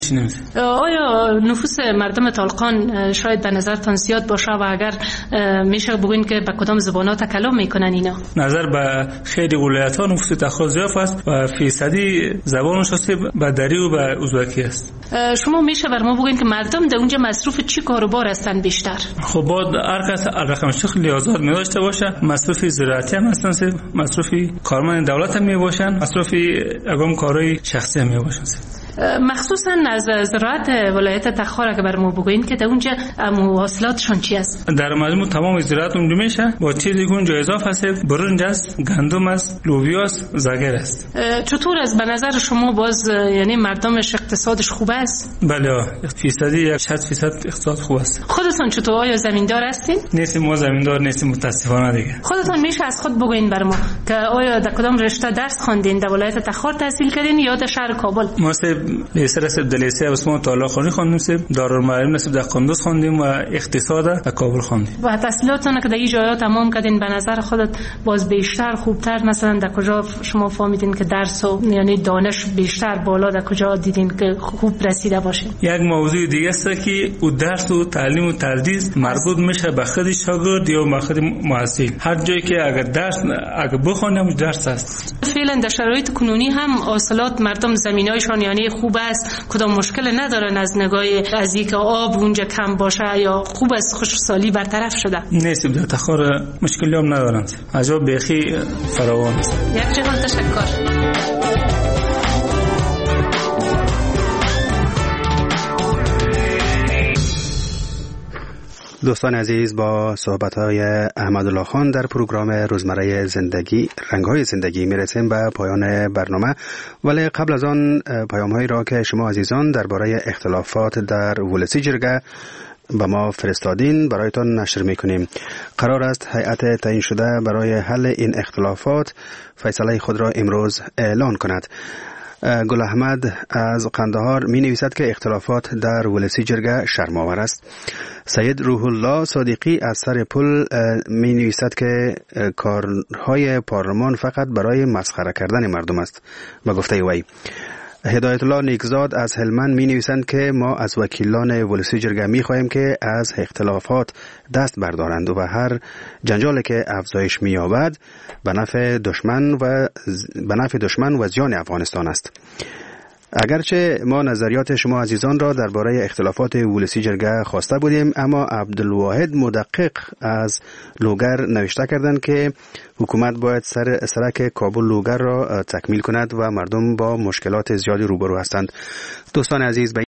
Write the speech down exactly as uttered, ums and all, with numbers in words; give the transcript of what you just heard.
آیا نفوس مردم طالقان شاید به نظرتان زیاد باشه و اگر میشه بگوین که به کدام زبان‌ها تکلم میکنن اینا؟ نظر به خیلی ولایت‌ها نفوس تخار زیاد است و فیصدی زبانش است به دری و به ازبکی است. شما میشه بر ما بگوین که مردم در اونجا مصروف چی کاروبار هستن بیشتر؟ خب باید هر کس رقم شغلی آزاد می داشته باشه، مصروف زراعتی هم هستن، مصروف کارمند دولت هم می باشن، مصروف اگم کارهای شخصی هم می باشن. مخصوصا از زراعت ولایت تخار که بر ما بگوین که در اونجا محصولاتشون چی است؟ در مجموع تمام زراعت اونجا میشه با چیزی که اونجا اضافه است، برنج است، گندم است، لوبیا است، زگر است. چطور است به نظر شما باز یعنی مردمش اقتصادش خوب است؟ بله فیصدی شصت فیصد اقتصاد خوب است. خودتون چطور آیا زمیندار هستین؟ نیستیم، ما زمیندار نیستیم متاسفانه دیگه. خودتون میشه از خود بگوین بر ما که آیا در کدام رشته درس خواندین؟ در ولایت تخار تحصیل کردین یا در شهر کابل؟ ما لیسه رسب در لیسه عثمان طالق خانی خواندیم، سب دارالمعلم نسب در قندوز خواندیم و اقتصاد در کابل خواندیم. و تحصیلاتتون که در این جاها تمام کردین به نظر خودت باز بیشتر خوبتر مثلا در کجا شما فهمیدین که درس و یعنی دانش بیشتر بالا در کجا دیدین که خوب رسیده باشه؟ یک موضوع دیگه است که او درس و تعلیم و تدریس مربوط میشه به خود شاگرد یا به خود محصل. هر جایی که اگر درس اگر بخونم درس است. فعلا در شرایط کنونی هم حاصلات مردم زمینایشان یعنی خوب است، کدام مشکل ندارن از نگاه از اینکه آب اونجا کم باشه یا خوب است خشکسالی برطرف شده؟ نیست در تخار مشکلی هم ندارن، عجب بیخی فراوان است. یک جهان تشکر. دوستان عزیز، با صحبت‌های احمدالله خان در پروگرام روزمره زندگی رنگ‌های زندگی میرسیم به پایان برنامه، ولی قبل از آن پیام‌هایی را که شما عزیزان درباره اختلافات در ولسی جرگه به ما فرستادین برایتان نشر میکنیم. قرار است هیئت تعیین شده برای حل این اختلافات فیصله خود را امروز اعلان کند. گل احمد از قندهار می نویسد که اختلافات در ولسی جرگه شرم‌آور است. سید روح الله صادقی از سر پل می نویسد که کارهای پارلمان فقط برای مسخره کردن مردم است به گفته وی. هدایت الله نیکزاد از هلمند می نویسند که ما از وکیلان ولسی جرگه می خواهیم که از اختلافات دست بردارند و هر جنجالی که افزایش می یابد به نفع دشمن و به نفع دشمن و زیان افغانستان است. اگرچه ما نظریات شما عزیزان را درباره اختلافات ولسی جرگه خواسته بودیم، اما عبدالواحد مدقق از لوگر نوشته کردند که حکومت باید سر سرک کابل لوگر را تکمیل کند و مردم با مشکلات زیادی روبرو هستند. دوستان عزیز،